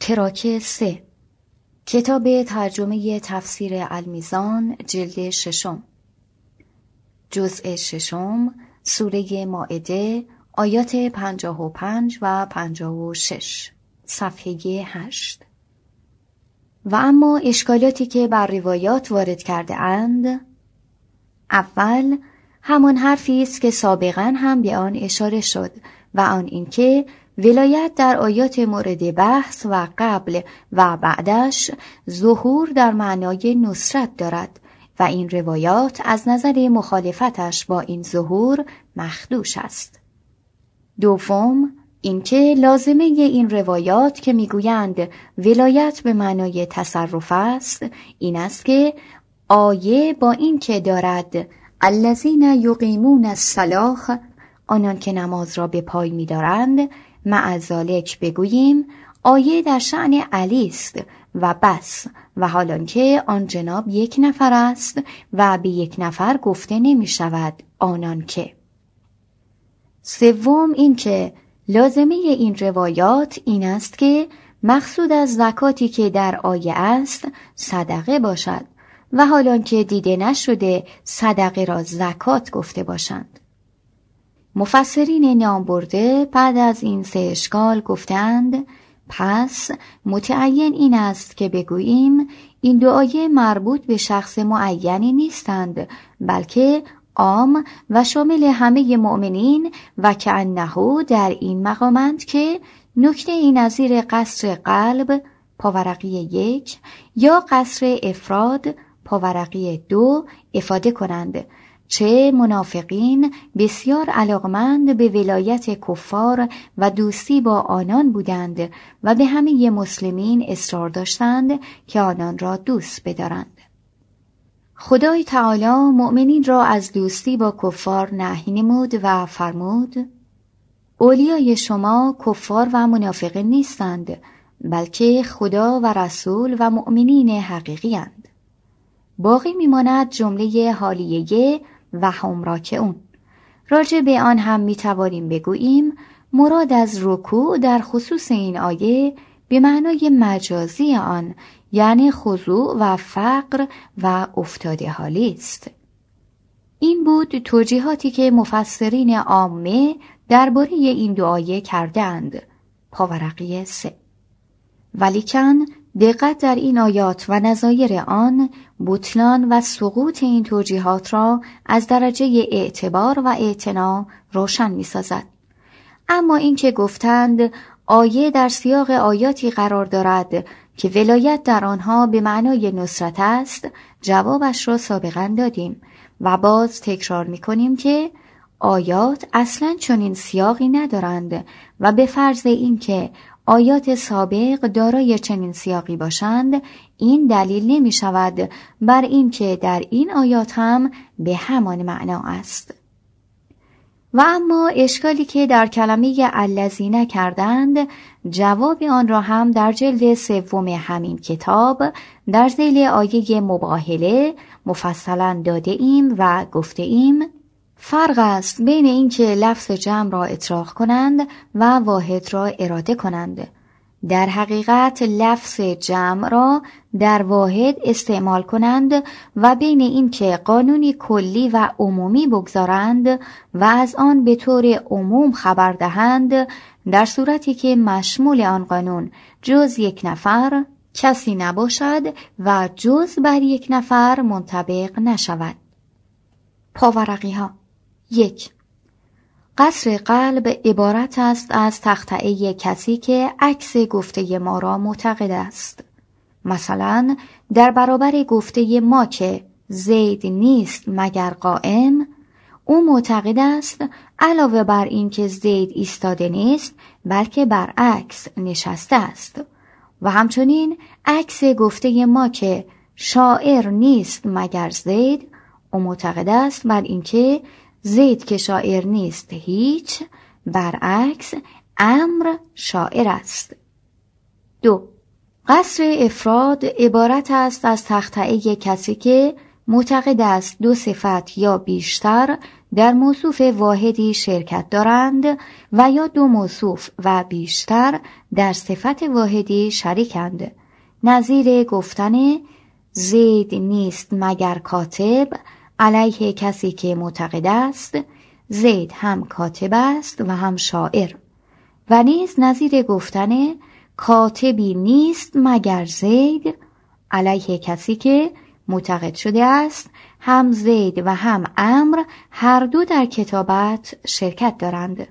تراک 3 کتاب ترجمه تفسیر المیزان جلد 6 جزء 6 سوره مائده آیات 55 و 56 صفحه 8 و اما اشکالاتی که بر روایات وارد کرده اند، اول همان حرفی است که سابقا هم به آن اشاره شد و آن اینکه ولایت در آیات مورد بحث و قبل و بعدش ظهور در معنای نصرت دارد و این روایات از نظر مخالفتش با این ظهور مخدوش است. دوم اینکه لازمه این روایات که میگویند ولایت به معنای تصرف است این است که آیه با این که دارد الذین یقیمون الصلاة، آنان که نماز را به پای می‌دارند، مع ذالک بگوییم آیه در شأن علی است و بس، و حالان که آن جناب یک نفر است و به یک نفر گفته نمی شود آنان که. سوم این که لازمه این روایات این است که مقصود از زکاتی که در آیه است صدقه باشد و حالان که دیده نشده صدقه را زکات گفته باشند. مفسرین نامبرده بعد از این سه اشکال گفتند پس متعین این است که بگوییم این دو آیه مربوط به شخص معینی نیستند بلکه عام و شامل همه مؤمنین و کأنه در این مقامند که نکته این نظیر قصر قلب پاورقی 1 یا قصر افراد پاورقی 2 افاده کنند، چه منافقین بسیار علاقمند به ولایت کفار و دوستی با آنان بودند و به همه مسلمین اصرار داشتند که آنان را دوست بدارند. خدای تعالی مؤمنین را از دوستی با کفار نهی نمود و فرمود اولیای شما کفار و منافقین نیستند بلکه خدا و رسول و مؤمنین حقیقی اند. باقی میماند جمله حالیه و هم راکعون. راجع به آن هم میتوانیم بگوییم مراد از رکوع در خصوص این آیه به معنای مجازی آن یعنی خضوع و فقر و افتاده حالی است. این بود توجیهاتی که مفسرین عامه درباره این دو آیه کردند. پاورقی 3 ولیکن دقت در این آیات و نظایر آن بطلان و سقوط این توجیهات را از درجه اعتبار و اعتنا روشن می سازد. اما این که گفتند آیه در سیاق آیاتی قرار دارد که ولایت در آنها به معنای نصرت است، جوابش را سابقا دادیم و باز تکرار می کنیم که آیات اصلاً چنین سیاقی ندارند و به فرض این که آیات سابق دارای چنین سیاقی باشند این دلیل نمی شود بر این که در این آیات هم به همان معنا است. و اما اشکالی که در کلمه الذین کردند جواب آن را هم در جلد 3 همین کتاب در ذیل آیه مباهله مفصلا داده ایم و گفته ایم فرق است بین اینکه لفظ جمع را اطلاق کنند و واحد را اراده کنند. در حقیقت لفظ جمع را در واحد استعمال کنند و بین اینکه قانونی کلی و عمومی بگذارند و از آن به طور عموم خبر دهند در صورتی که مشمول آن قانون جز یک نفر کسی نباشد و جز بر یک نفر منطبق نشود. پاورقی ها 1. قصر قلب عبارت است از تخطئه کسی که عکس گفته ما را معتقد است. مثلا در برابر گفته ما که زید نیست مگر قائم، او معتقد است علاوه بر این که زید ایستاده نیست بلکه برعکس نشسته است. و همچنین عکس گفته ما که شاعر نیست مگر زید، او معتقد است بر این که زید که شاعر نیست هیچ، برعکس امر شاعر است. 2. قصر افراد عبارت است از تخطئه کسی که معتقد است 2 صفت یا بیشتر در موصوف واحدی شرکت دارند و یا دو موصوف و بیشتر در صفت واحدی شریکند، نظیر گفتن زید نیست مگر کاتب علیه کسی که معتقد است زید هم کاتب است و هم شاعر، و نیز نظیر گفتن کاتبی نیست مگر زید علیه کسی که معتقد شده است هم زید و هم عمرو هر دو در کتابت شرکت دارند.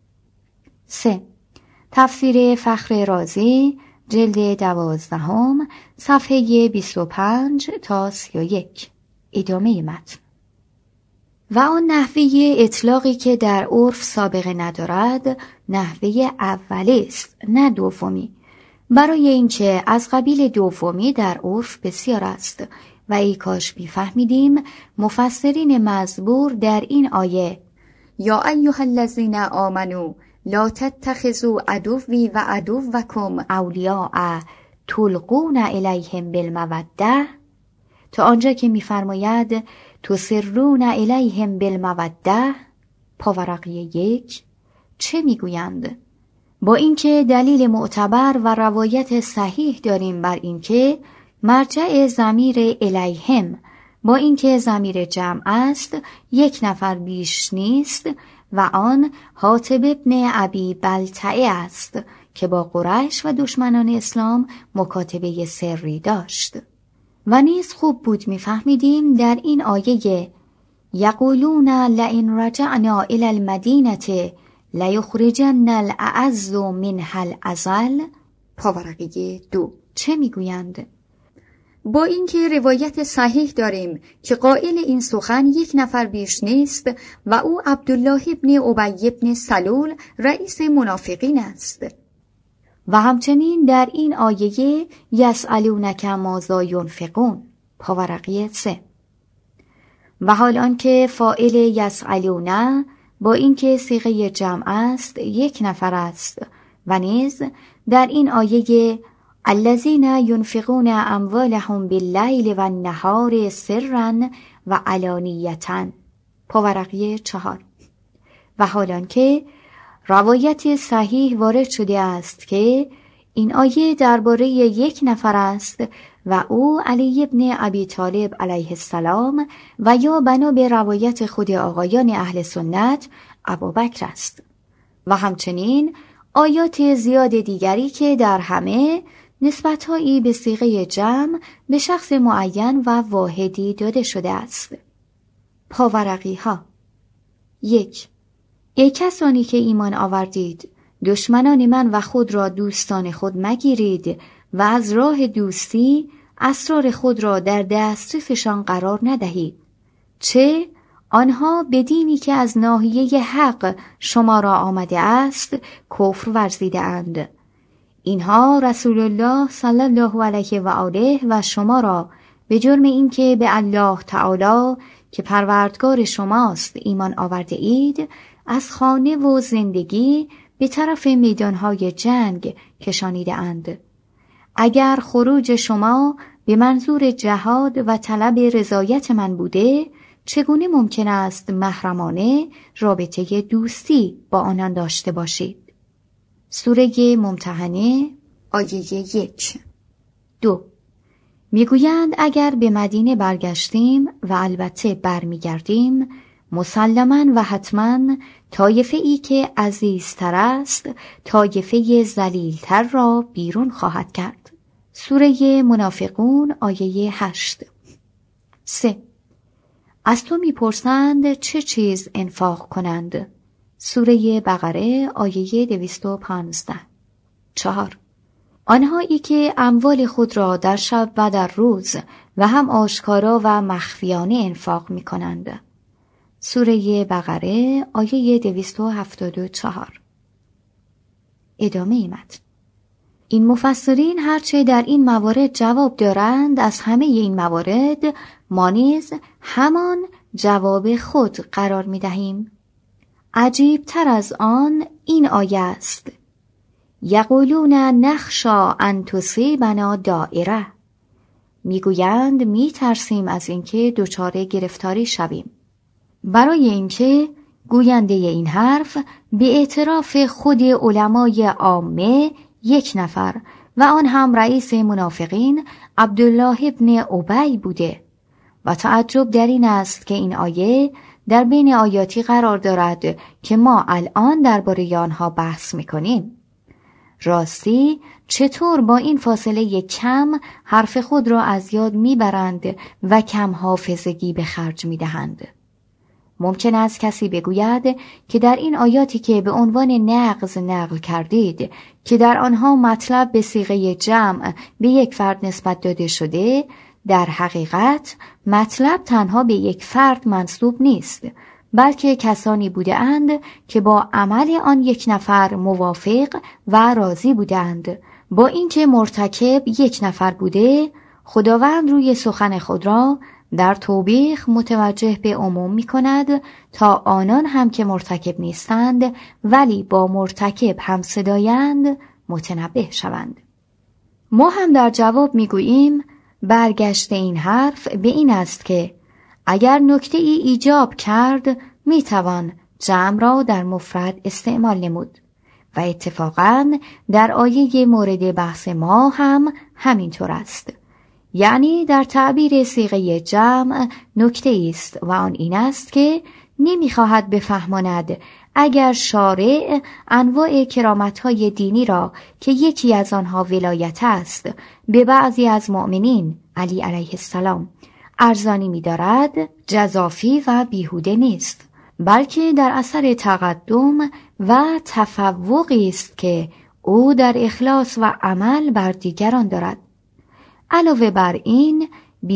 3. تفسیر فخر رازی جلد 12 صفحه 25 تا 31. ادامه متن. و آن نحوه اطلاقی که در عرف سابقه ندارد نحوه اولی است نه دومی، برای اینکه از قبیل دومی در عرف بسیار است و ای کاش بیفهمیدیم مفسرین مزبور در این آیه یا ایها الذین آمنوا لا تتخذوا عدوی و عدوکم اولیاء تلقون الیهم بالموده تا آنجا که می‌فرماید تسرون الیهم بالموده پاورقی 1 چه میگویند؟ با اینکه دلیل معتبر و روایت صحیح داریم بر اینکه مرجع ضمیر الیهم با اینکه ضمیر جمع است یک نفر بیش نیست و آن حاتب ابن ابی بلتعه است که با قریش و دشمنان اسلام مکاتبه سری داشت. و نیز خوب بود میفهمیدیم در این آیه یقولون لئن رجعنا الی المدینه لیخرجن الاعز منها الاذل پاورقی 2 چه میگویند؟ با اینکه روایت صحیح داریم که قائل این سخن یک نفر بیش نیست و او عبدالله ابن ابی ابن سلول رئیس منافقین است. و همچنین در این آیه یسألونک ماذا ینفقون پاورقی 3 و حال آنکه فاعل یسألون با اینکه صیغه جمع است یک نفر است و نیز در این آیه الذین ینفقون اموالهم باللیل و النهار سرا و علانیة پاورقی 4 و حال آنکه روایت صحیح وارد شده است که این آیه درباره یک نفر است و او علی ابن ابی طالب علیه السلام و یا بنا به روایت خود آقایان اهل سنت ابوبکر است. و همچنین آیات زیاد دیگری که در همه نسبت‌هایی به صیغه جمع به شخص معین و واحدی داده شده است. پاورقی ها 1. ای کسانی که ایمان آوردید دشمنان من و خود را دوستان خود مگیرید و از راه دوستی اسرار خود را در دسترسشان قرار ندهید، چه آنها به دینی که از ناحیه حق شما را آمده است کفر ورزیده اند. اینها رسول الله صلی الله علیه و آله و شما را به جرم اینکه به الله تعالی که پروردگار شماست ایمان آورده اید از خانه و زندگی به طرف میدانهای جنگ کشانیده اند. اگر خروج شما به منظور جهاد و طلب رضایت من بوده چگونه ممکن است محرمانه رابطه دوستی با آنان داشته باشید؟ سوره ممتحنه آیه 1 2 میگویند اگر به مدینه برگشتیم و البته برمیگردیم مسلماً و حتماً طایفه ای که عزیزتر است طایفه ذلیلتر را بیرون خواهد کرد. سوره منافقون آیه 8 3 از تو میپرسند چه چیز انفاق کنند؟ سوره بقره آیه 215 4 آنهایی که اموال خود را در شب و در روز و هم آشکارا و مخفیانه انفاق می کنند. سوره بقره آیه 274 ادامه متن. این مفسرین هرچه در این موارد جواب دارند از همه این موارد ما نیز همان جواب خود قرار می دهیم. عجیب تر از آن این آیه است یقولون نخشا ان تصیبنا دائره میگویند میترسیم از اینکه دچار گرفتاری شویم. برای اینکه گوینده این حرف به اعتراف خود علمای عامه یک نفر و آن هم رئیس منافقین عبدالله ابن ابی بوده و تعجب در این است که این آیه در بین آیاتی قرار دارد که ما الان درباره آنها بحث می‌کنیم. راستی چطور با این فاصله کم حرف خود را از یاد میبرند و کم حافظگی به خرج میدهند؟ ممکن است کسی بگوید که در این آیاتی که به عنوان نقض نقل کردید که در آنها مطلب به صیغه جمع به یک فرد نسبت داده شده، در حقیقت مطلب تنها به یک فرد منسوب نیست، بلکه کسانی بودند که با عمل آن یک نفر موافق و راضی بودند. با اینکه مرتکب یک نفر بوده، خداوند روی سخن خود را در توبیخ متوجه به عموم می کند تا آنان هم که مرتکب نیستند ولی با مرتکب هم صدایند متنبه شوند. ما هم در جواب می گوییم برگشت این حرف به این است که اگر نکته ای ایجاب کرد می توان جمع را در مفرد استعمال نمود و اتفاقاً در آیه مورد بحث ما هم همینطور است. یعنی در تعبیر صیغه جمع نکته است و آن این است که نمی‌خواهد بفهماند اگر شارع انواع کرامت‌های دینی را که یکی از آنها ولایت است به بعضی از مؤمنین علی علیه السلام ارزانی می‌دارد، جزافی و بیهوده نیست، بلکه در اثر تقدم و تفوقی است که او در اخلاص و عمل بر دیگران دارد. علاوه بر این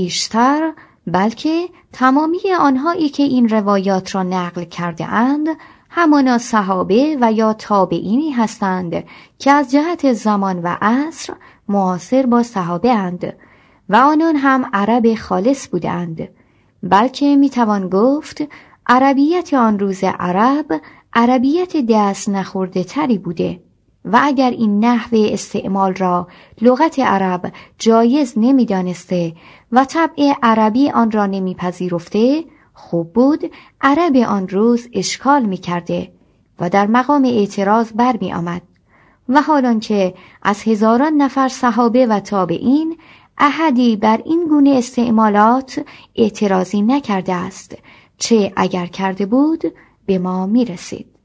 بیشتر بلکه تمامی آنهایی که این روایات را نقل کرده اند همانا صحابه و یا تابعینی هستند که از جهت زمان و عصر معاصر با صحابه اند و آنان هم عرب خالص بودند، بلکه میتوان گفت عربیت آن روز عرب عربیت دست نخورده تری بوده و اگر این نحو استعمال را لغت عرب جایز نمی‌دانسته و طبع عربی آن را نمی‌پذیرفته، خوب بود عرب آن روز اشکال می‌کرده و در مقام اعتراض برمی آمد و حالان که از هزاران نفر صحابه و تابعین احدی بر این گونه استعمالات اعتراضی نکرده است، چه اگر کرده بود به ما می‌رسید.